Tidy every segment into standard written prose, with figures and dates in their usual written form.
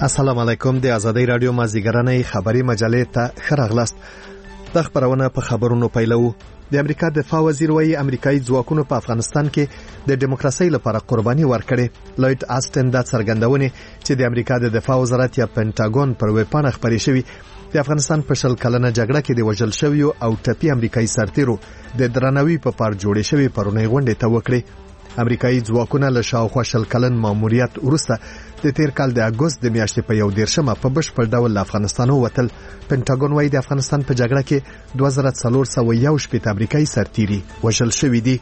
السلام علیکم. د آزادۍ رادیو مازیګرنۍ خبری مجلې ته ښه راغلاست. د خبرونه په خبرونو پیلو. د امریکا دفاع وزیر وایي امریکایي ځواکونو په افغانستان کې د دیموکراسي لپاره قرباني ورکړې. لوید آستن دا څرګندونه چې د امریکا د دفاع وزارت یا پینټاګون پر ویبپاڼه خبرې شوې د افغانستان په شل کلنه جګړه کې د وژل شویو او ټپي امریکایي سرتیرو د درناوي په پار جوړې شوې پرونی غونډه ته وکړې. امریکایي ځواکونه له شاوخوا شل کلن ماموریت وروسته د تیر کال د اګوست د میاشتې په 11 په بشپړ ډول له افغانستان ووتل. پینټاګون وايي د افغانستان په جګړه کې 2411 امریکایي سرتیري وژل شوي دي.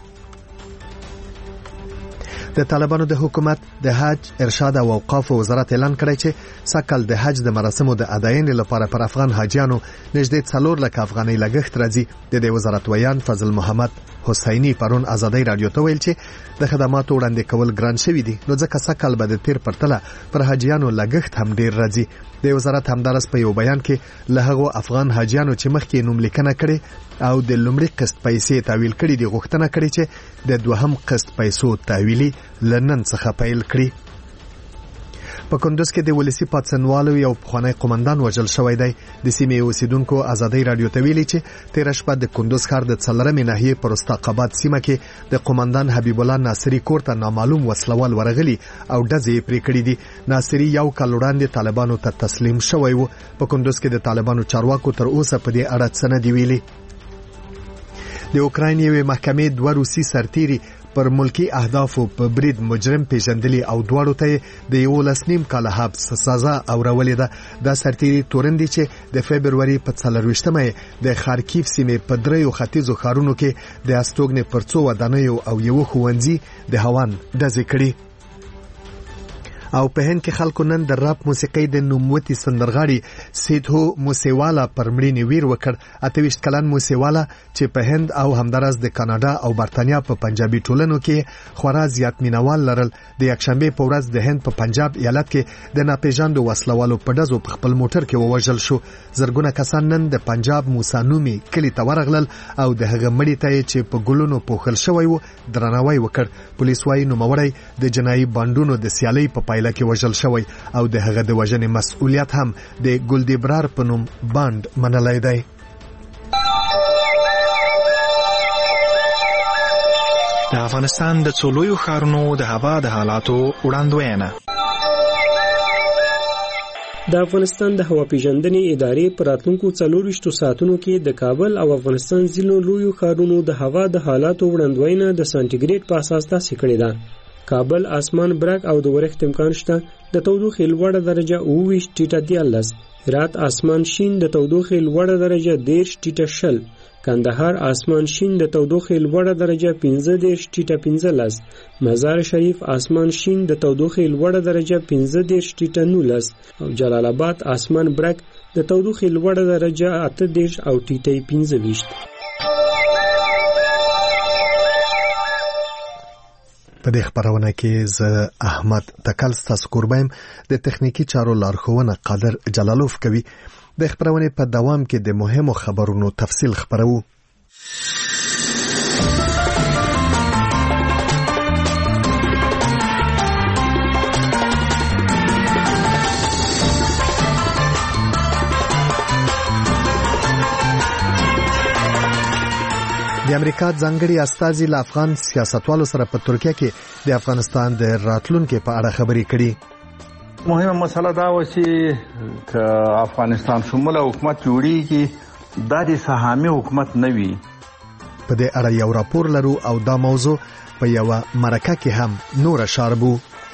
د طالبانو د حکومت د حج ارشاد او اوقاف وزارت اعلان کړی چې سکل د حج د مراسمو د اداینې لپاره پر افغان حاجیانو نږدې 4 لک افغانۍ لګښت راځي. د دې وزارت ویان فضل محمد حسینی پرون آزادۍ رادیو ته ویل چې د خدماتو وړاندې کول ګران شوی دي، نو ځکه سکل به د تیر پرتله پر حاجیانو لګښت هم ډیر راځي. د وزارت همدارس په یو بیان کې له هغو افغان حاجیانو چې مخکې نوم لیکنه کړي او د لومړي قسط پیسې تحویل کړي دي غوښتنه کړې چې د دوهم قسط پیسو تحویلي لنن څخه پیل کړي. په کندوز کې د ولسی پاتسنوالو یو پخوانی قومندان وژل شوی دی. د سیمې اوسیدونکو آزادۍ رادیو ته ویلي چې تیر شپه د کندوز ښار د څلرمې ناحیې پر استقامت سیمه کې د قومندان حبیب الله ناصری کور ته نامعلوم وسلوال ورغلي او ډزې پرې کړې دي. ناصری یو کال وړاندې طالبانو ته تسلیم شوی و. په کندوز کې د طالبانو چارواکو تر اوسه په دې اړه څه نه دی ویلي. د اوکراین یوې محکمې 2 روسي سرتیري پر ملکی اهدافو په برید مجرم پیژندلی او دواړو ته د 11 کال حبس سزا اورولې ده. دا سرتیري تورندي چې د فبرवरी په 24مه د خارکیف سیمې په 3 ختیځو ښارونو کې د استوګنې پر 2 ودانیو او یو ښوونځي د هوان ډزې کړي. او په هند کې خلکو نن د راپ موسیقۍ د نوموتي سندرغاړي سیدهو موسیوالا پر مړینې ویر وکړ. 28 کلن موسیوالا چې په هند او همدارس د کاناډا او برتانیا په پنجابي ټولنو کې خورا زیات مینوال لرل. د یکشنبه په ورځ د هند په پنجاب ایالت کې د ناپېژاندو وسلوالو په ډزو په خپل موټر کې ووژل شو. زرګونه کسان نن د پنجاب موسانومي کلی ته ورغلل او د هغه مړي ته چې په ګلونو پوښل شوی و درناوی وکړ. پولیس وايي نوموړی د جنایي بانډونو د سیالۍ په پایله کې وژل شوی او د هغه د وژنې مسؤلیت هم د ګلدیبرار په نوم باند منلای دی. د افغانستان د څلورو ښارونو د هوا د حالاتو وړاندوینه. د افغانستان د هوا پیژندنې ادارې په راتلونکو 24 ساعتونو کې د کابل او افغانستان ځینو لویو ښارونو د هوا د حالاتو وړاندوینه د سانټیګریډ په اساس تاسې کړې ده. کابل اسمان برګ او د ورښت امکان شته. د تودوخې لوړه درجه 29 ټیټه 13. هرات اسمان شین د تودوخې لوړه درجه 10 ټیټه 20. کندهار اسمان شین د تودوخې لوړه درجه 15 ټیټه 15. مزار شریف اسمان شین د تودوخې لوړه درجه 15 ټیټه 19. او جلال آباد اسمان برګ د تودوخې لوړه درجه 18 او ټیټه 15. په دې خبرونه کې زه احمد تکل ستاسو قربایم. د تخنیکی چارو لارښوونه قادر جلالوف کوي. د خبرونه په دوام کې د مهمو خبرونو تفصیل خبرو. د امریکا ځانګړي استازي له افغان سیاستوالو سره په ترکیه کې د افغانستان د راتلونکو په اړه خبرې کړي. مهمه مسله دا و چې افغانستان شموله حکومت جوړیږي دا د سهامي حکومت نه وي. په دې اړه یو راپور لرو او دا موضوع په یو مرکه کې هم نور شاربو.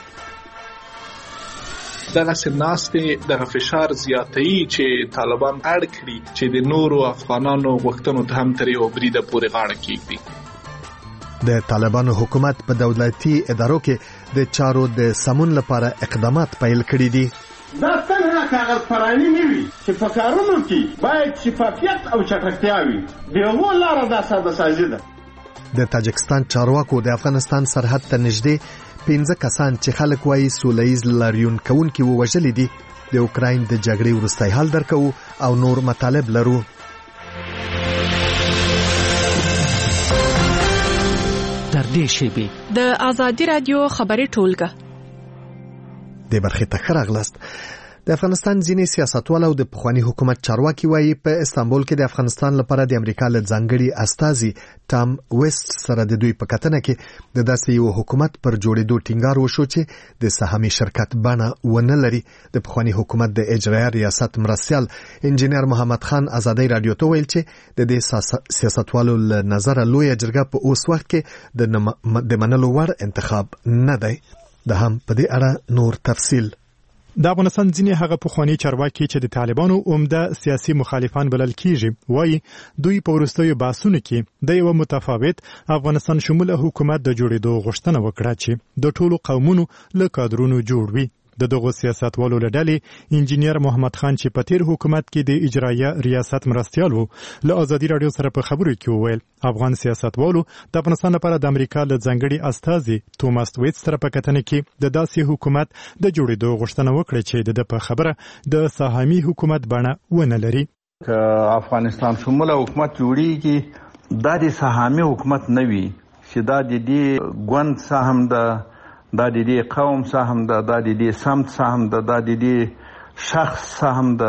دغه سمناستې دغه فشار زیاتوي چې طالبان اړ کړي چې د نورو افغانانو غوښتنو ته هم تر یو بریده پورې غاړه کېږدي. د طالبانو حکومت په دولتي ادارو کې د چارو د سمون لپاره اقدامات پیل کړي دي. دا څنګه کاغذ پرانی نه وي چې په کارونو کې باید شفافیت او چټکتیا وي. دغه لاره د ساده سازي ده. د تاجکستان چارواکو د افغانستان سرحد ته نږدې 15 کسان چې خلک وایي سولهییز لاریون کوونکي ووژلي دي. د اوکراین د جګړې وروستی حال درکو او نور مطالب لرو. در دې شیبې د آزادۍ رادیو خبري ټولګه د برخې ته ښه راغلاست. د افغانستان ځینې سیاستوال او د پخوانی حکومت چارواکي وایي په استانبول کې د افغانستان لپاره د امریکا له ځانګړي استازي ټام ویسټ سره د دوی په کتنه کې د داسې یو حکومت پر جوړېدو ټینګار وشو چې د سهامي شرکت بڼه ونه لري. د پخوانی حکومت د اجرایه ریاست مرستیال انجینیر محمد خان ازادي رادیو ته ویل چې د دې سیاستوالو له نظر لوی جرګه په اوس وخت کې د منلو وړ انتخاب نه دی. د هم په دې اړه نور تفصیل. د افغانستان ځینې هغه پخوانی چارواکي چې د طالبانو عمده سیاسي مخالفان بلل کیږي وایي دوی په وروستیو بحثونو کې د یو متفاوت افغانستان شموله حکومت د جوړېدو غوښتنه وکړه چې د ټولو قومونو له کادرونو جوړ وي. د دغه سیاستوالو له ډلې انجینیر محمد خان چې په تیر حکومت کې د اجرایه ریاست مرستیال وو له ازادي رادیو سره په خبرو کې وویل افغان سیاستوالو د افغانستان لپاره د امریکا له ځانګړي استازي توماس ویټس سره په کتنه کې د داسې حکومت د جوړېدو غوښتنه وکړه چې د په خبره د سهامي حکومت بڼه ونه لري. که افغانستان شموله حکومت جوړیږي دا د سهامي حکومت نه وي چې دا د دې ګوند سهم ده، دا د دې قوم سهم ده، دا د دې سمت سهم ده، دا د دې شخص سهم ده،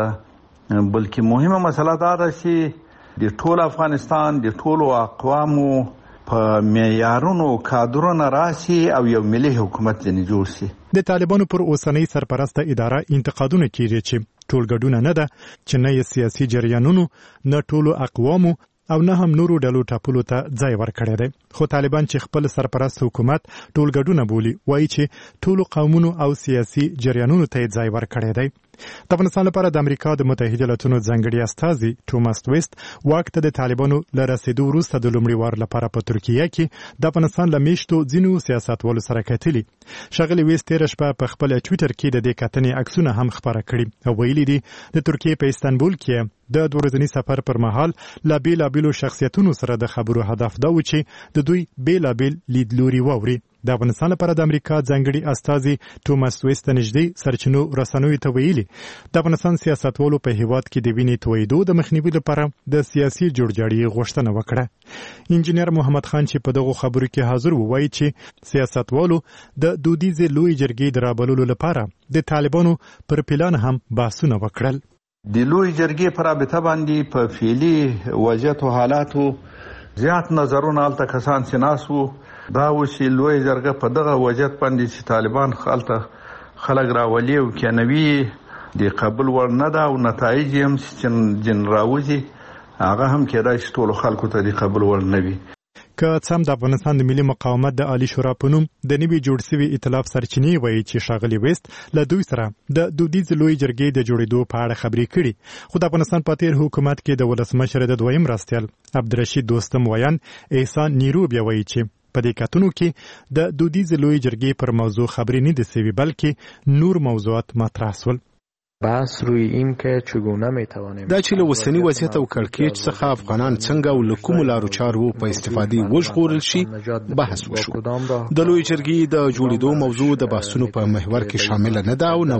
بلکې مهمه مسله دا ده چې د ټول افغانستان د ټولو اقوامو په معیارونو کادرونه راسي او یو ملي حکومت ځنې جوړ سي. د طالبانو پر اوسنۍ سرپرسته اداره انتقادونه کیږي چې ټولګډونه نه ده، چې نه یې سیاسي جریانونو نه ټولو اقوامو او نه هم نورو ډلو ټاپلو ته ځای ورکړی دی. خو طالبان چې خپل سرپرست حکومت ټولګډونه بولي وایي چې ټولو قومونو او سیاسي جریانونو ته ځای ورکړی دی. د افغانستان لپاره د امریکا د متحده ایالاتونو ځانګړي استازي توماس ویسټ واک ته د طالبانو له رسیدو وروسته د لومړي وار لپاره په ترکیه کې د افغانستان له میشتو ځینو سیاستوالو سره کتلي. ښاغلي ویسټ تېره شپه په خپل ټویټر کې د دې کتنې عکسونه هم خپاره کړي او ویلي دي د ترکیې په استانبول کې د دوه ورځني سفر پر مهال له بېلابېلو شخصیتونو سره د خبرو هدف دا و چې د دوی بېلابېل لیدلوري واوري. د افغانستان لپاره د امریکا ځانګړي استازي توماس ویسټ نږدې سرچینو رسنیو ته ویلي د افغانستان سیاستوالو په هیواد کې د وینې تویېدو د مخنیوي لپاره د سیاسي جوړجاړي غوښتنه وکړه. انجینیر محمد خان چې په دغه خبرو کې حاضر و وایي چې سیاستوالو د دودیزې لوی جرګې د رابللو لپاره د طالبانو پر پلان هم بحثونه وکړل. د لوی جرګې پر رابطه باندې په فعلي وضعیت او حالاتو زیات نظرونه هلته کسان چې ناست وو دا و چې لوی جرګه په دغه وضعیت باندې چې طالبان هلته خلک راولي او کېنوي د قبول وړ نه ده او نتایج یې هم چې جن راوځي هغه هم کېدای شي ټولو خلکو ته د قبول وړ نه وي. که څه هم د افغانستان د ملي مقاومت د عالی شورا په نوم د نوي جوړ سوي ائتلاف سرچینې وایي چې ښاغلي ویسټ له دوی سره د دودیزې لوی جرګې د جوړېدو په اړه خبرې کړي. خو د افغانستان په تیر حکومت کې د ولسمشر د دویم مرستیال عبدالرشید دوستم ویان احسان نیرو بیا وایي چې په دې کتنو کې د دودیزې لوی جرګې پر موضوع خبرې نه دي سوي بلکې نور موضوعات مطرح سول. بحث روی این که چگونه میتوانیم دا چې له اوسني وضعیت او کړکېچ څخه افغانان څنګه او له کومو لارو چارو په استفادې وژغورل شي بحث وشو. د لوی جرګې د جوړېدو موضوع د بحثونو په محور کې شامل نه ده او نه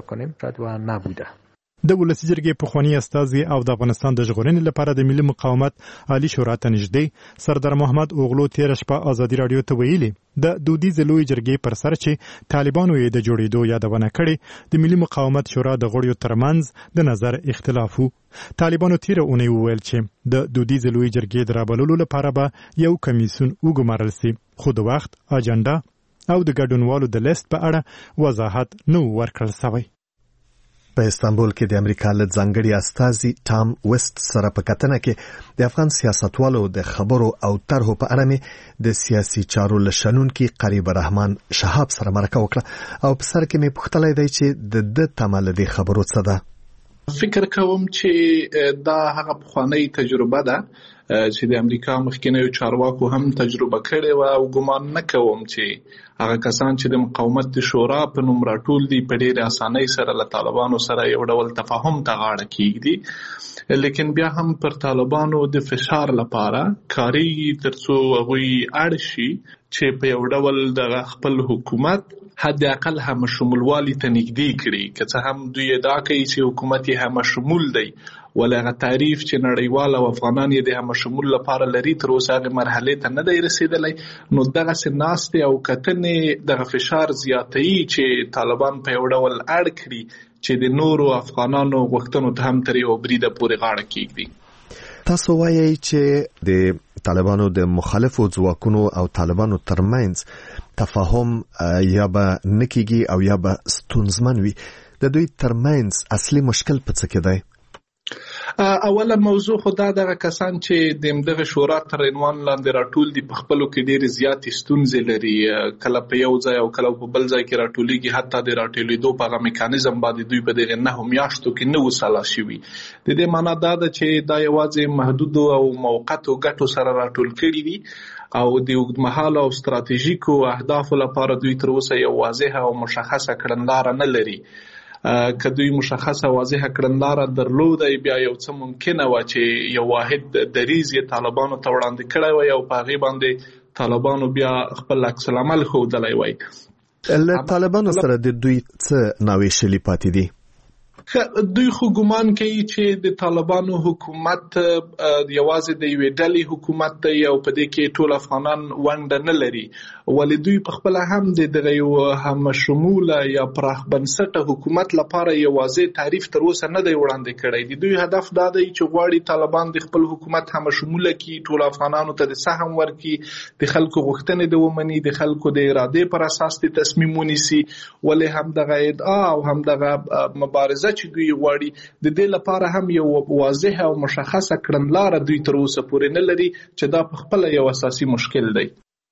وه. د ولسي جرګې پخوانی استازي او د افغانستان د ژغورنې لپاره د ملي مقاومت عالی شورا ته نږدې سردار محمد اوغلو تېره شپه ازادي راډیو ته ویلي د دودیزې لوی جرګې پر سر چې طالبانو یې د جوړېدو یادونه کړې د ملي مقاومت شورا د غړیو ترمنځ د نظر اختلاف و. طالبانو تېره اونۍ وویل چې د دودیزې لوی جرګې د رابللو لپاره به یو کمیسیون وګمارل سي خو د وخت اجنډا او د ګډونوالو د لیست په اړه وضاحت نه ورکړل سوی. په استانبول کې د امریکا له ځانګړي استازي ټام ویسټ سره په کتنه کې د افغان سیاستوالو د خبرو او طرحو په اړه مې د سیاسي چارو له شنونکي قریب رحمان شهاب سره مرکه وکړه او په سر کې مې پوښتلی دی چې د تمه له دې خبرو څه ده. فکر کوم چې دا هغه پخوانی تجربه ده چې د امریکا مخکینیو چارواکو هم تجربه کړې وه او ګمان نه کوم چې هغه کسان چې د مقاومت د شورا په نوم راټول دي په ډېرې اسانۍ سره له طالبانو سره یو ډول تفاهم ته غاړه کیږدي. لیکن بیا هم پر طالبانو د فشار لپاره کاریږي ترڅو هغوی اړ شي چې په یو ډول د خپل حکومت حد اقل هم شمولوالي ته نږدې کړي. که څه هم دوی ادعا کوي چې حکومت یې هم شمول دی ولغه تعریف چې نړیوال او افغانان یې د هم شمول لپاره لري تر اوسه هغه مرحله ته نه دی رسیدلی. نو دغه سناست او کتنې دغه فشار زیاتوي چې طالبان په یو ډول اړ کړي چې د نورو افغانانو غوښتنو ته هم تر یو بریده پورې غاړه کېږدي. تاسو وایئ چې د طالبانو د مخالفو ځواکونو او طالبانو ترمنځ تفاهم یا به نکېږي او یا به ستونزمن وي. د دوی ترمنځ اصلي مشکل په څه کې دی؟ اوله موضوع خو دغه کسان چې د دغه شورا تر عنوان لاندې راټول دي په خپلو کې ډېرې زیاتې ستونزې لري، کله په یو ځای او کله په بل ځای کې راټولیږي. حتی د راټولېدو په هغه میکانیزم باندې دوی په دغه 9 میاشتو کې نه وساله شوي. د دې معنا دا ده چې دا یوازې محدود او موقتو ګټو سره راټول کړي دي او د اوږدمهاله او ستراتیژیکو اهدافو لپاره دوی تر اوسه یو واضحه او مشخصه کړنلاره نه لري. که دوی مشخصه واضحه کړنلاره درلوده بیا یو څه ممکنه و چې یو واحد دریځ یې طالبانو ته وړاندې کړی وای او په هغې باندې طالبانو بیا خپل عکس العمل ښودلی وای. له طالبانو سره د دوی څه ناویشلي پاتې دي؟ دوی خو ګمان کوي چې د طالبانو حکومت یوازې د یوې ډلې حکومت دی او په دې کې ټول افغانان ونډه نه لري، ولې دوی په خپل هم د دغه یو هم شموله یا پراخ بنسټه حکومت لپاره یو واضح تعریف تر اوسه نه دی وړاندې کړی. د دوی هدف دا دی چې غواړي طالبان د خپل حکومت هم شموله کړي، ټول افغانانو ته د سهم ورکړي، د خلکو غوښتنې د ومني، د خلکو د ارادې پر اساس د تصمیم ونیسي. ولې هم دغه ادعا او هم دغه مبارزه چې دوی غواړي د دې لپاره هم یو واضح او مشخصه کړنلاره دوی تر اوسه پورې نه لري چې دا په خپل یو اساسي مشکل دی.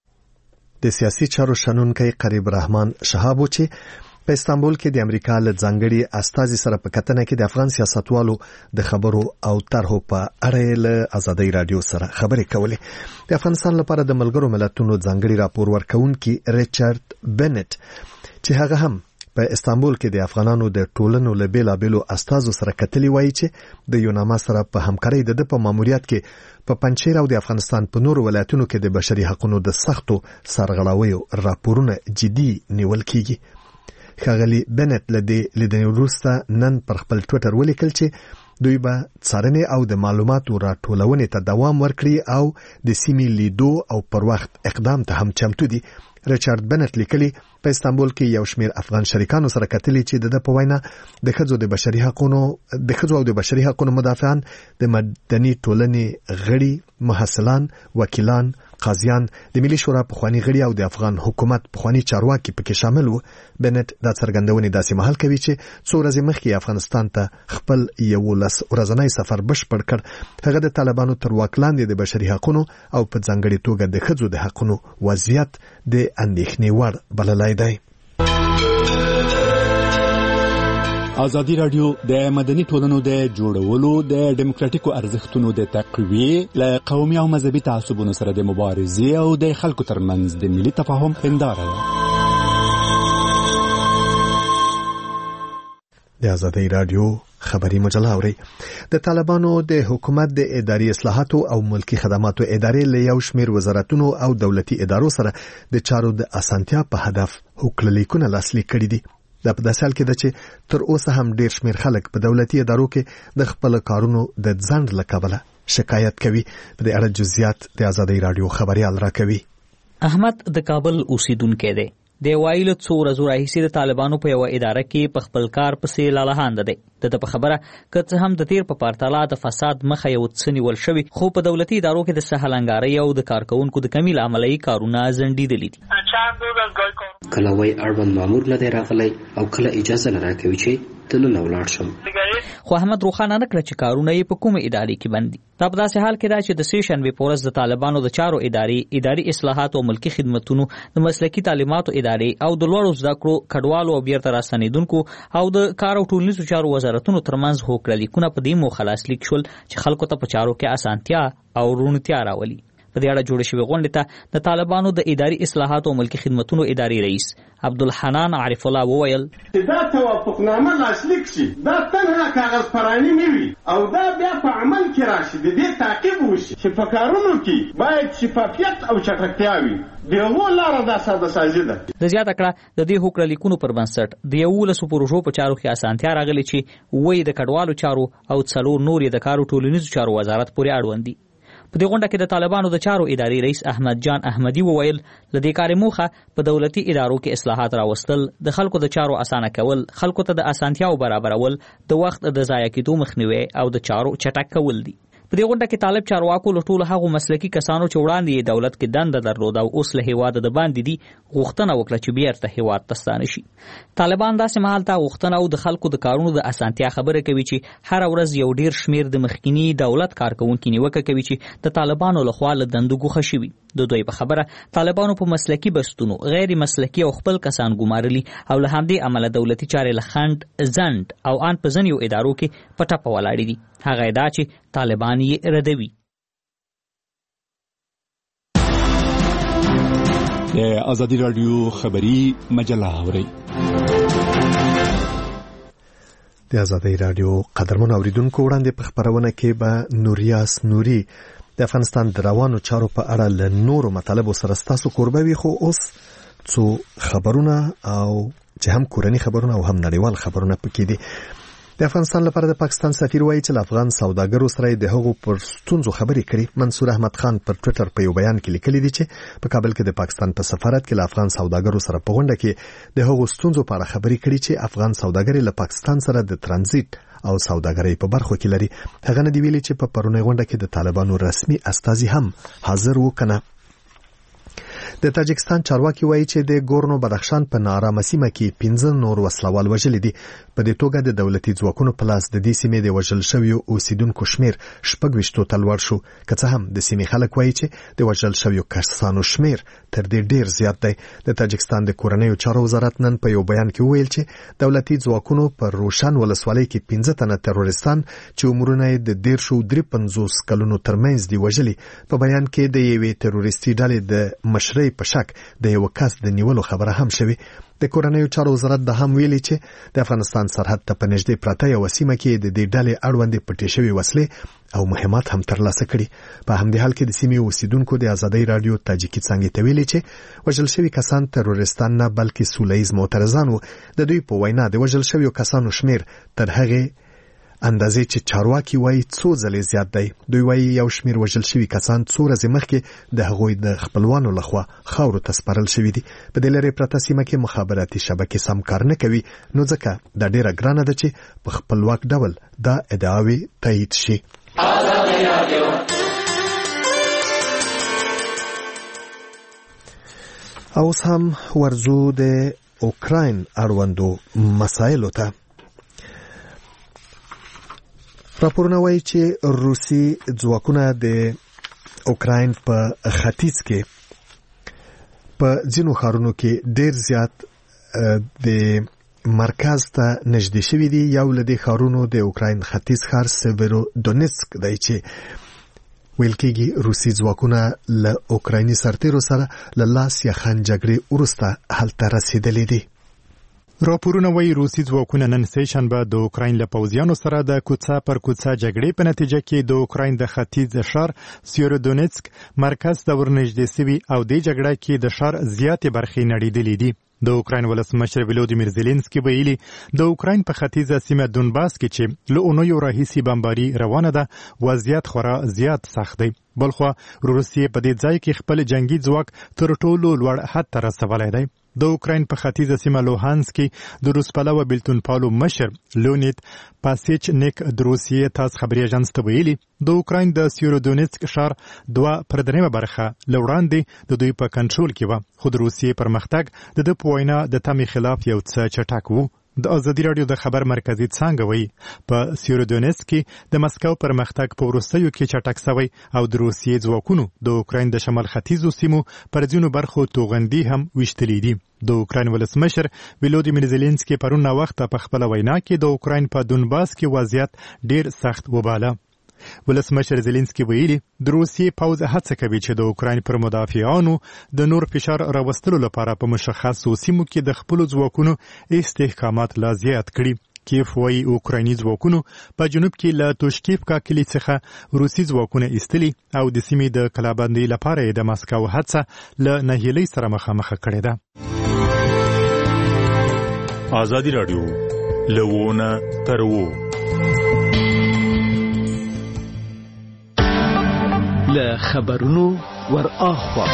د سیاسي چارو شنونکی قریب رحمان شهاب چې په استانبول کې د امریکا له ځانګړي استازي سره په کتنه کې د افغان سیاستوالو د خبرو او طرحو په اړه له آزادۍ رادیو سره خبرې کولې. د افغانستان لپاره د ملګرو ملتونو ځانګړي راپور ورکونکي ریچارډ بنت چې هغه هم په استانبول کې د افغانانو د ټولنو له بیلابېلو استازو سره کتلي وایي چې د یوناما سره په همکارۍ د په ماموریت کې په پنجشیر او د افغانستان په نورو ولایتونو کې د بشري حقوقو د سختو سرغړاویو راپورونه جدي نیول کیږي. ښاغلي بنت له دې لیدنې وروسته نن پر خپل ټویټر ولیکل چې دوی به څارنې او د معلوماتو راټولونې ته دوام ورکړي او د سیمې لیدو او پر وخت اقدام ته هم چمتو دي. ریچارډ بنت لیکلي په استانبول کې یو شمېر افغان شریکانو سره کتلي چې د په وینا د ښځو او د بشري حقوقو مدافعان، د مدني ټولنې غړي، محصلان، وکیلان، قاضیان، د ملي شورا پخوانی غړي او د افغان حکومت پخوانی چارواکي پکې شامل وو. بنت دا څرګندونې داسې مهال کوي چې څو ورځې مخکې افغانستان ته خپل 11 ورځنی سفر بشپړ کړ. هغه د طالبانو تر واک لاندې د بشري حقوقو او په ځانګړي توګه د ښځو د حقوقو وضعیت د اندېښنې وړ بللی دی. ازادي رادیو د مدني ټولنو د جوړولو، د ډیموکراتیکو ارزښتونو د تقویې، له قومي او مذهبي تعصبونو سره د مبارزې او د خلکو ترمنځ د ملي تفاهم هنداره ده. د ازادي رادیو خبري مجله اوري. د طالبانو د حکومت د اداري اصلاحاتو او ملکی خدماتو ادارې له یو شمېر وزارتونو او دولتي ادارو سره د چارو د اسانتیا په هدف هوکړلیکونه لاسلیک کړي دي. دا په داسې حال کې ده چې تر اوسه هم ډېر شمېر خلک په دولتي ادارو کې د خپل کارونو د ځنډ له کبله شکایت کوي. په دې اړه جزئیات د ازادي رادیو خبريال راکوي. احمد د کابل اوسیدونکو دی. د وایلو څو ورځې راهیسې د طالبانو په یو اداره کې په خپل کار پسې لالهانده دی. د په خبره که څه هم د تیر په پرتله د فساد مخه یو څه نیول شوی، خو په دولتي ادارو کې د سهلنګارۍ او د کارکونکو د کمی له امله یې کارونه ځنډېدلي دي. کله وایي اړوند مامور نه دی راغلی او کله اجازه نه راکوي چې دننه ولاړ شم. خو احمد روښانه نه کړه چې کارونه یې په کومه ادارې کې بند دي. دا په داسې حال کې ده چې د سې شنبې په ورځ د طالبانو د چارو اداري اصلاحات او ملکی خدمتونو، د مسلکي تعلیماتو ادارې او د لوړو زده کړو کډوالو او بیرته راستنېدونکو او د کار او ټولنیزو چارو وزارتونو ترمنځ هوکړلیکونه په دې موخه لاسلیک شول چې خلکو ته په چارو کې اسانتیا او روڼتیا راولي. په دې اړه جوړ شوی غونډه ته د طالبانو د اداري اصلاحاتو او ملکي خدماتو اداري رئیس عبدالحنان عارف الله وویل دا توافقنامه لاسلیک شي دا تنها کاغذ پرانی نه وي او دا بیا په عمل کې راشي د دې تعقیب وشي چې په کارونو کې باید شفافیت او چټکتیا وي دغه لاره د ساده سازي ده. د زیاته کړه د دې حکومت لیکونو پر بنسټ د 11 پروژو په چارو کې اسانتیا راغلي چې وای د کډوالو چارو او څلور نور د کارو ټولنیزو چارو وزارت پورې اړوند دي. په دې غونډه کې د طالبانو د چارو اداري رئیس احمد جان احمدی وویل لدې کار موخه په دولتي ادارو کې اصلاحات راوستل، د خلکو د چارو اسانه کول، خلکو ته د اسانتیاو برابرول، د وخت د ضایع کېدو مخنیوي او د چارو چټک کول دي. په دې غونډه کې طالب چارواکو له ټولو هغو مسلکي کسانو چې وړاندې دولت کې دنده درلوده او اوس له هیواده د باندې دي غوښتنه وکړه چې بیرته هیواد ته ستانه شي. طالبان داسې مهال ته غوښتنه او د خلکو د کارونو د اسانتیا خبره کوي چې هر ورځ یو ډیر شمیر د مخکینی دولت کارکونکو نیوکه کوي چې د طالبانو لخوا له دندو ګوښه شوي. د دوی په خبره طالبانو په مسلکي بستونو غیر مسلکي او خپل کسان ګمارلي او له همدې عمله دولتي چارې له خنډ زند او ان په ځینو ادارو کې په ټپه ولاړې دي. هغه دا چې طالبان یې ردوي. د ازادي رادیو خبری مجله اوري. د ازادي رادیو قدرمن اوریدونکو وړاندې په خبرونه کې به نوریاس نوري د افغانستان د روانو چارو په اړه له نورو مطالبو سره ستاسو کوربه وي، خو اوس څو خبرونه او چې هم کورني خبرونه او هم نړیوال خبرونه پکې دي. د افغانستان لپاره د پاکستان سفیر وایي چې افغان سوداګرو سره د هغو پر ستونزو خبرې کړي. منصور احمد خان پر ټوئیټر په یو بیان کې لیکلي دي چې په کابل کې د پاکستان په سفارت کې له افغان سوداګرو سره په غونډه کې د هغو ستونزو په اړه خبرې کړي چې افغان سوداګر له پاکستان سره د ترانزیت او سوداګرۍ په برخو کې لري. هغه نه دی ویلي چې په پرونی غونډه کې د طالبانو رسمي استازي هم حاضر وکنه. د تاجکستان چارواکي وایي چې د ګورنو بدخشان په نارامه سیمه کې 15 نور وسلوال وژل دي. په دې توګه د دولتي ځواکونو په لاس د دې سیمې د وژل شویو اوسیدونکو شمیر 26 ته لوړ شو. که څه هم د سیمې خلک وایي چې د وژل شویو کسانو شمیر تر دې ډیر زیات دی. د تاجکستان د کورنیو چارو وزارت نن په یو بیان کې وویل چې دولتي ځواکونو پر روشن ولسوالۍ کې 15 تنه تروریستان چې عمرونه یې د 13 کلونو ترمنځ دی وژلي. په بیان کې د یوې تروریستي ډلې د مشرۍ په شک د یو کس د نیولو خبره هم شوې. د کورنیو چارو وزارت د هم ویلي چې د افغانستان سرحد ته په نږدې پراته یو سیمه کې د دې ډلې اړوندې پټې شوې وسلې او مهمات هم ترلاسه کړي. په همدې حال کې د سیمې اوسیدونکو د ازادۍ رادیو تاجیکي څنګه ته ویلي چې وژل شوي کسان تروریستان نه بلکې سولهییز معترضان وو. د دوی په وینا د وژل شویو کسانو شمیر تر هغه اندازې چې چارواکي وایي څو ځلې زیات دی. دوی وایي یو شمیر وژل شوي کسان څو ورځې مخکې د هغوی د خپلوانو لخوا خاورو ته سپارل شوي دي. په دې لرې پرته سیمه کې مخابراتي شبکې سم کار نه کوي، نو ځکه دا ډیره ګرانه ده چې په خپلواک ډول دا ادعاوې تایید شي. اوس هم ورځو د اوکراین اړوندو مسایلو ته. راپورونه وایي چې روسي ځواکونه د اوکراین په ختیځ کې په ځینو ښارونو کې ډیر زیات د مرکز ته نږدې شوي دي. یو له دې ښارونو د اوکراین ختیځ ښار سیورودونیسک دی چې ویل کېږي روسي ځواکونه له اوکرایني سرتیرو سره له لاس یخن جګړې وروسته هلته رسېدلي دي. راپورونه وایي روسي ځواکونه نن سه شنبه د اوکراین له پوځیانو سره د کوڅه پر کوڅه جګړې په نتیجه کې د اوکراین د ختیځ ښار سیورودونیسک مرکز ته ورنږدې شوي او د جګړې کې د ښار زیاتې برخې نړېدلې دي. د اوکراین ولسمشر ولودیمیر زيلنسکي ویلي د اوکراین په ختیځه سیمه دونباس کې چې له اونیو راهیسې بمباري روانه ده وضعیت خورا زیات سخت دی. بلخو روسیې په دې ځای کې خپل جنگي ځواک تر ټولو لوړ حد ته رسولی دی. د اوکراین په ختیځه سیمه لوهانس کې د روسپلوه بیلتون پالو مشر لونیت پاسیچنیک د روسیې تاس خبري اژانس ته ویلي د اوکراین د سیورودونیسک ښار 2/3 برخه لوړاندې د دوی په کنټرول کې و، خو د روسیې پرمختګ د په وینا د تمې خلاف یو څه چټک وو. د ازادي رادیو د خبر مرکزی څنګه وایي په سیورودونیسک کې د مسکو پرمختګ په وروستیو کې چټک شوی او د روسیې ځواکونو د اوکراین د شمال ختیځو سیمو پر ځینو برخو توغندي هم وشتلې دي. د اوکراین ولسمشر ولودیمیر زيلنسکي پرون وخت په خپل وینا کې د اوکراین په دونباس کې وضعیت ډیر سخت وباله. ولسمشر زيلنسکي ویلي د روسیې پوځ هڅه کوي چې د اوکراین پر مدافعانو د نور فشار راوستلو لپاره په مشخصو سیمو کې د خپل ځواکونو استحکامات لا زیات کړي. کیف وايي اوکرایني ځواکونو په جنوب کې له توشکیفکا کلی څخه روسي ځواکونه ایستلي او د سیمې د کلابندۍ لپاره د ماسکو هڅه له نهیلۍ سره مخامخ کړې ده. آزادی رادیو لوونه ترو له خبرونو ور اخوا.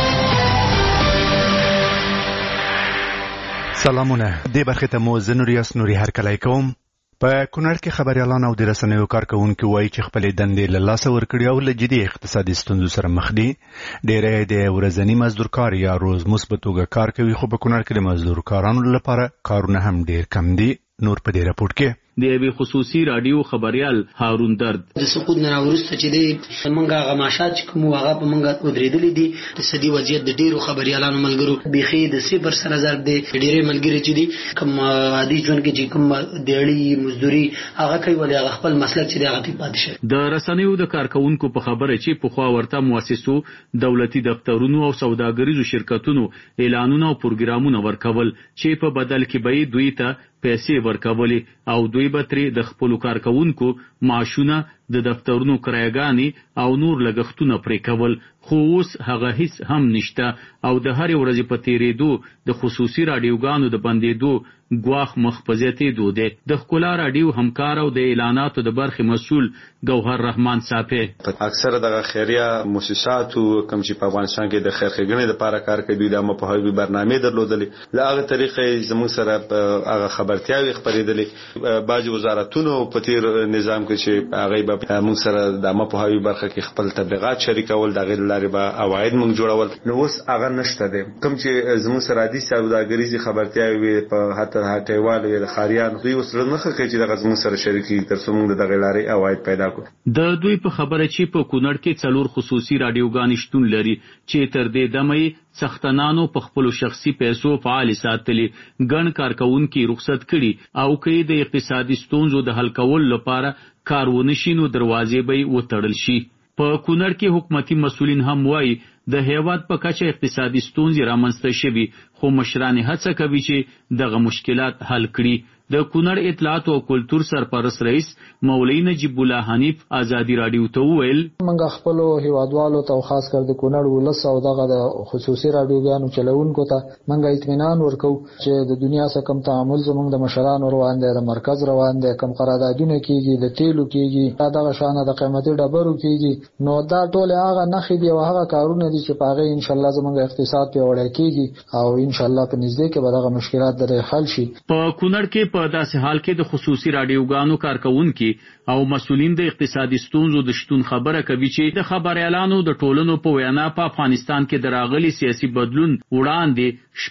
سلامونه. دې برخه ته مو زنوریاس نوري هرکلی کوم. په کونړ کې خبريالان او د رسنیو کارکونکو وایي چې خپل دندې له لاسه ورکړي او له جدي اقتصادي ستونزو سره مخ دي. ډېری د ورځني مزدور کار یا روز مثبت توګه کار کوي، خو په کونړ کې د مزدور کارانو لپاره کارونه هم ډېر کم دي. نور په دې راپورټ کې د یوې خصوصي رادیو خبريال هارون درد د سقوط نه راورسته چې د منګه غماشات کوم هغه په منګه ودرېدلې دي. د سدي وضعیت د ډیرو خبريالانو ملګرو بيخي د 0 سره ضرب دي. ډېرې ملګری چې دي کوم عادي ژوند کې چې کوم دیړی مزدوري هغه کوي ولې هغه خپل مسلک چې هغه تی پاتې شي. د رسنیو د کارکونکو په خبره چې په خوا ورته مؤسسو دولتي دفترونو او سوداګریزو شرکتونو اعلانونه او پروګرامونه ورکول چې په بدل کې به دوی ته پیسې ورکولې او دوی به ترې د خپلو کارکونکو معاشونه د دفترونو کرایګانې او نور لګښتونه پرې کول. خو اوس هغه هیڅ هم نشته او د هرې ورځې په تیرېدو د خصوصي راډیوګانو د بندېدو ګواښ مخ په زیاتېدو دی. د ښکلا راډیو همکار او د اعلاناتو د برخې مسؤل ګوهر رحمان صافی اکثره د خیریه مؤسساتو کوم چې په افغانستان کې د خیر ښېګڼې لپاره کار کوي د مپوهاوي برنامې درلودلې له هغه طریقې زموږ سره هغه خبرتیاوي خبرېدلې. بعضي وزارتونو په تیر نظام کې چې هغه به موږ سره د مپوهاوي برخه کې خپل تبلیغات شریکول د غیر لارې به عواید موږ جوړول. نو اوس هغه نشته دی. کوم چې زموږ سره عادي سوداګریزي خبرتیاوي په حتی هټیوال یا خاریان دوی اوس نه خکې چې دغه زموږ سره شریکي تر څو موږ دغه لارې عواید پیدا کړو. د دوی په خبره چې په کونړ کې 4 خصوصي راډیوګانې شتون لري چې تر دې دمه سختنانو په خپل شخصي پیسو فعال ساتلي. ګڼ کارکونکو رخصت کړي او کې د اقتصادي ستونزو د حل کولو لپاره کارونه شینو دروازې به وتړل شي. په کونړ کې حکومتي مسؤلین هم وایي د هیواد په کچه اقتصادي ستونزې رامنځته شوي، خو مشران هڅه کوي چې دغه مشکلات حل کړي. د کونړ اطلاعات او کلتور سرپرست رئیس مولوی نجیب الله حنیف آزادی رادیو ته وویل موږ خپل هیوادوالو ته خاص کر د کونړ ولس او دغه د خصوصي رادیوګانو چلوونکو ته موږ اطمینان ورکو چې د دنیا سره کوم تعامل زموږ د مشرانو روان دی، د مرکز روان دی، کوم قراردادونه کیږي، د تیلو کیږي، دغه شانه د قیمتي ډبرو کیږي. نو دا ټول هغه نخې دی او هغه کارونه دي چې پاغه ان شاء الله زموږ اقتصاد پیاوړی کیږي او ان شاء الله په نږدې کې به دغه مشکلات درې حل شي. په کونړ کې په داسې حال کې د خصوصي راډیوګانو کارکونکو او مسؤلین د اقتصادي ستونزو د شتون خبره کوي چې د خبريالانو د ټولنو په وینا په افغانستان کې د راغلي سیاسي بدلون وړاندې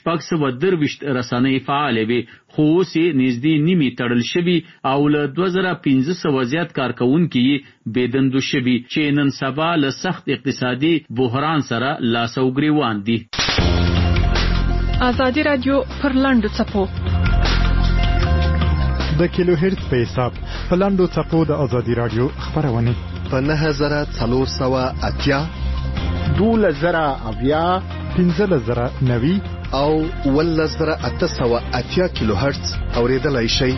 623 رسنۍ فعال وي، خو اوس نږدې نیمه تړل شوي او له 2500 زیات کارکونکو بېدندو شوي چې نن سبا له سخت اقتصادي بحران سره لاس او ګریوان دي. آزادی رادیو پر لاندو څپو د کیلو هرتز په حساب په لاندو څپو د آزادی رادیو خبرونه په 9480 12090 15090 او 11880 کیلو هرتز اوریدلای شئ.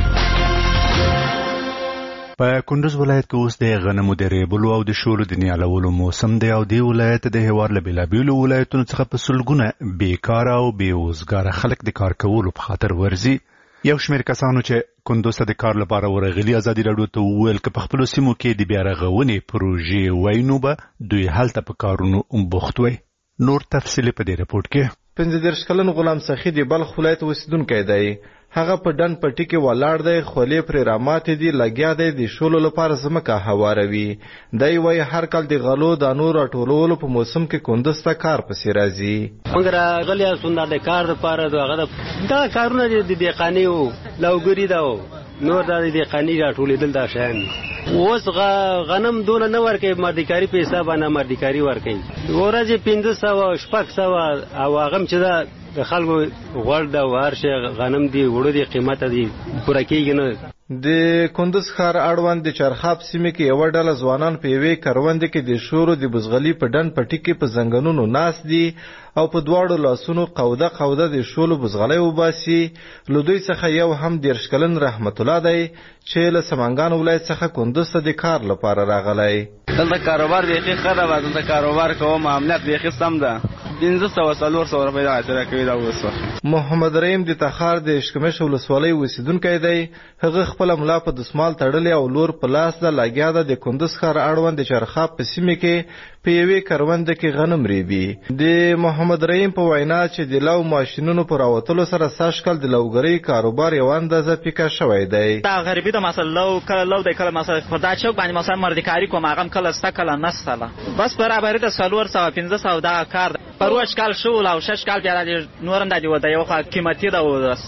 په کندوز ولایت کې اوس د غنمو د ریبلو او د شولو د نیالولو موسم دی او د ولایت د هیواد له بیلابیلو ولایتونو څخه په سلګونه بیکار او بیوزګار خلک د کار کولو په خاطر ورزي. یو شمېر کسانو چې کندوز ته د کار لپاره ورغلي آزادي راډیو ته وویل چې په خپلو سیمو کې د بیا رغونې پروژې وینو به دوی هلته په کارونو بوخت وي. نور تفصیل په دې راپورټ کې 15 کلن غلام سخی دی بلخ ولایت اوسیدونکی دی. هغه په ډن پټي کې ولاړ دی، خولې پرې راماتې دي، لګیا دی د شولو لپاره ځمکه هواروي. دی وایي هر کال د غلو دانو راټولولو په موسم کې کندوز ته کار پسې راځي. موږ راغلي یو څومره د کار لپاره دا کارونه د دهقاني او لوګري دا نور د دهقاني راټولېدل دا شیان. اوس غنم دونه نه ورکوي، مردیکاري په حساب نه مردیکاري ورکوي. ورځې 500 600 او هغه چې دا د خلکو غوړ د هر شي غنم دی وړو دی قیمت دی پوره کېږي نه. د کندز ښار اړوند د چرخاب سیمې کې یو ډله ځوانان په یوې کروندې کې د شورو د بزغلي په ډن پټي کې په زنګنونو ناست دي او په دواړو لاسونو قوده د شولو بزغلي وباسي. له دوی څخه یو هم 10 کلن رحمت الله دی چې له سمنګان ولایت څخه کندز ته د کار لپاره راغلی. دلته کاروبار بیخي ښه ده، دلته کاروبار کوم، امنیت بیخي سم ده. 1500 روپۍ دا اجاره کوي. دا اوس محمد رحیم د تخار د اشکمش ولسوالۍ اوسیدونکی دی. هغه خپل ملا په دسمال تړلې او لور په لاس د لاګیا د کندز ښار اړوند د چرخاب په سیمه کې په یوې کرونده کې غنم ریبي. د محمد رحیم په وینا چې د لو ماشینونو پر راوتلو سره ساشکل د لوګرۍ کاروبار یو اندازه پیکا شوی دی. دا غریبي د مثلا لو د کله مثلا په دا چوک باندې مثلا مردکاری کوم هغه کله ستا کله نستله بس برابر د 400 دا کار پروش کال شو او 6 کال بیا د نورم د یو د یو قیمتي دا ودرس.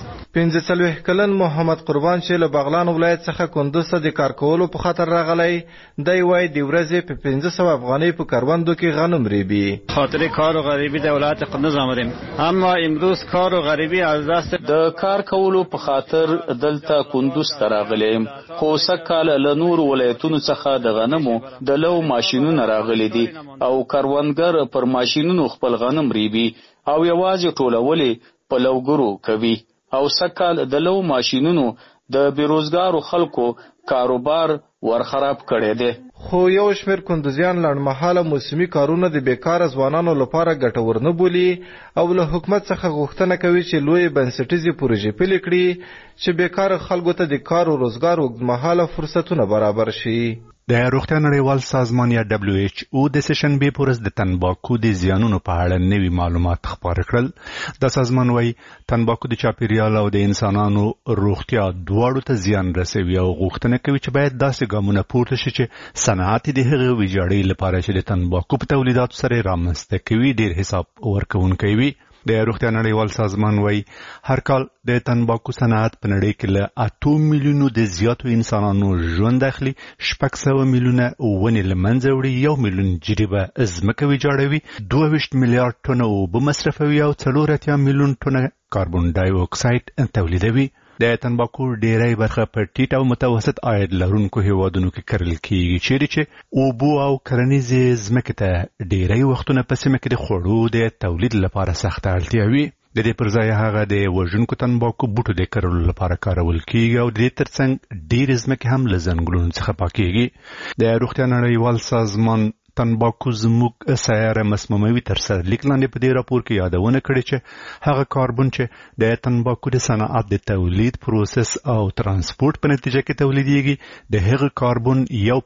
15 کلن محمد قربان چې له بغلان ولایت څخه کندز ته د کار کولو په خاطر راغلی دی. وای د ورځې په 1500 افغانۍ په کروندو کې غنم ریبي. خاطر کار و غریبی د ولایت کندز آمدیم، اما امروز کار و غریبی از دست د کار کولو په خاطر دلته کندز ته راغلیم. خو سکهال له نور ولایتونو څخه د غنمو د لو ماشینونه راغلي دي او کروندګر پر ماشینونو خپل غنم ریبي او یوازې ټولولې په لوګرو کوي او سکهال د لو ماشینونو د بیروزګارو خلکو کاروبار ورخراب کړی دی. خو یو شمېر کندوزیان لنډمهاله موسمي کارونه د بیکاره ځوانانو لپاره ګټور نه بولي او له حکومت څخه غوښتنه کوي چې لوی بنسټیزې پروژې پلي کړي چې بیکاره خلکو ته د کار او روزګار اوږدمهاله فرصتونه برابر شي. د روغتیا نړیوال سازمان یا WHO د سشنبې په ورځ د تنباکو د زیانونو په اړه نوي معلومات خپاره کړل. د سازمان وايي تنباکو د چاپیریال او د انسانانو روغتیا دواړو ته زیان رسوي او غوښتنه کوي چې باید داسې ګامونه پورته شي چې صنعت د هغې ویجاړۍ لپاره چې د تنباکو په تولیداتو سره رامنځته کوي ډیر حساب ورکوونکی وي. د روغتیا نړیوال سازمان وايي هر کال د تنباکو صنعت په نړۍ کې له 8 میلیونو د زیاتو انسانانو ژوند اخلي، 600 میلیونه ونې له منځه وړي، 1 میلیون جریبه ځمکه ویجاړوي، 22 میلیارډ ټنه اوبه مصرفوي او 4 میلیون ټنه کاربن ډای اکساید تولیدوي. د تنباکو ډیری برخه په ټیټ او متوسط عاید لرونکو هیوادونو کې کرل کیږي چیرې چې اوبو او کرنیزې ځمکې ته ډیری وختونه په سیمه کې د خوړو د تولید لپاره سخته اړتیا وي. د دې پر ځای هغه د وژونکو تنباکو بوټو د کرلو لپاره کارول کیږي او د دې ترڅنګ ډیر ځمکې هم له ځنګلونو څخه پاکیږي. د روغتیا نړیوال سازمان تنباکو زموږ سیاره مسموموي تر سرلیک لاندې په دې راپور کې یادونه کړې چې هغه کاربن چې د تنباکو د صنعت د تولید پروسس او ترانسپورت په نتیجه کې تولیدېږي د هغه کاربن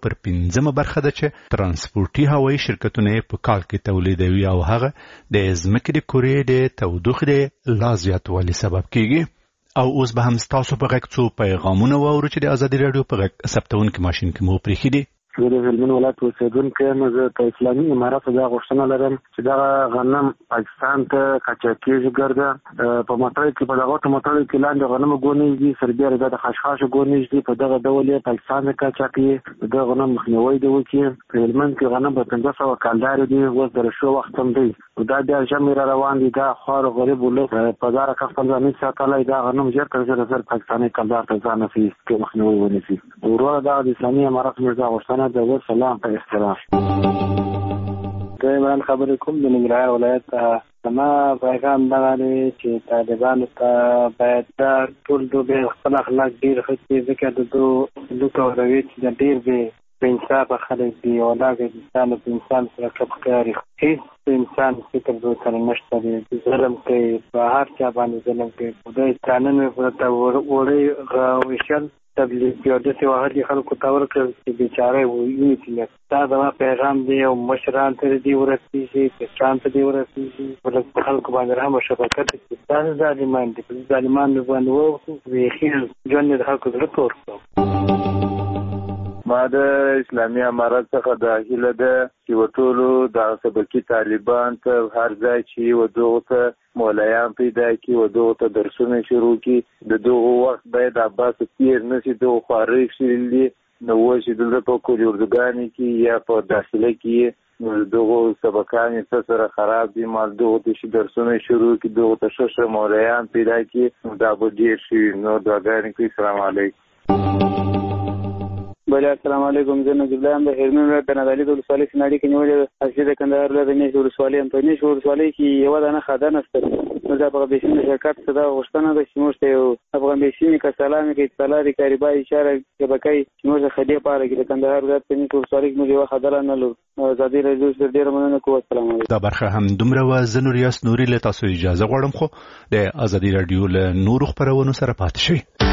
1/5 برخه ده چې ترانسپورتي هوایي شرکتونه په کال کې تولیدوي او هغه د ځمکې د کورې د تودوخې د لا زیاتوالي سبب کیږي. او اوس به هم ستاسو په غږ څو پیغامونه واورو چې د ازادي راډیو په غږ ثبتونکي ماشین کې مو پرېښي دي. زه د هلمند ولایت اوسېدونکی یم. زه په اسلامي اماراتو دا غوښتنه لرم چې دغه غنم پاکستان ته قاچاقېږي ګرده په موټرو کې په دغه موټرو کې لاندې غنمو ګونیز دي، سربیره د خشخاشو ګونیز دي، په دغه ډول یې پاکستان ته قاچاقي د غنم مخنیوی دی وکړي. په هلمند کې غنم په 1500 کالدارې دي، اوس د رشو وخت هم دی، دا بیا ژمی را روان دي. دا خوار غریب ولس په داره که خپل ځان ساتلی دا غنم ژر تر ژره پاکستاني کالدار ته ځان نسي کې مخنیوی ونیسي. وروره دغه د اسلامي اماراتو موږ دا غوښتنه ده. والسلام په احترام. زه عمران خبرې کوم د ننګرهار ولایت څخه. زما پیغام دغه دی چې طالبانو ته باید دا ټول دوی خپل اخلاق ډېر ښه کړي، ځکه د دوی لوټ او رویج د ډېر بې انصافه خلک دي او دا انسان په انسان سره کپ ښکاري. هېڅ انسان فکر دوی سره نشته دی، ظلم کوي، په هر چا باندې ظلم کوي. خدای قانون ورته وړی ویشل تبلیغ یو داسې وهلي خلکو ته ورکړل چې بیچاره وویني. دا زما پیغام دی او مشران ته دې ورسېږي، کسان ته دې ورسېږي، ولس په خلکو باندې رحم او شفقت وکړي. دا ظالمان دي، په ظالمانو باندې ووښو بیخي ژوند یې د خلکو زړه تور کړو. ما د اسلامي امارت څخه دا هیله ده چې وټولو د سبقي طالبان ته هر ځای چې ودغه ته مولایان پیدا کړي، ودغه ته درسونه شروع کړي، د دغه وخت باید عباس تیر نشي دغه خوارۍ شیلدي نو چې دلته په کورګانې کې یا په داخله کې نو دغه سبقان یې سره خراب دي. مال دغه ته درسونه شروع کړي، دغه ته ښه مولایان پیدا کړي، دا به ډېر شي. نو دعاګانې کوي. السلام علیکم. بله السلام علیکم زه نجیب الله یم د هرمن ولایت د نادعلي د ولسوالۍ سناړي کې نیولې اصلي د کندهار ولایت د نیش ولسوالۍ هم په نیش ولسوالۍ کې یوه دانه خاده نشته نو دا په بیسین د شرکت څخه دا غوښتنه ده چې موږ ته یو افغان بیسین کې سلام کې اطلاع د کاریبا اشاره کې بکای چې موږ خدای پاره کې د کندهار ولایت د نیش ولسوالۍ کې موږ یو خاده نه لرو ازادي راډیو سره ډیر مننه کوم. السلام علیکم. دا برخه هم دومره و زنوریاس نوري له تاسو اجازه غواړم خو د ازادي راډیو له نورو خبرونو سره پاتې شئ.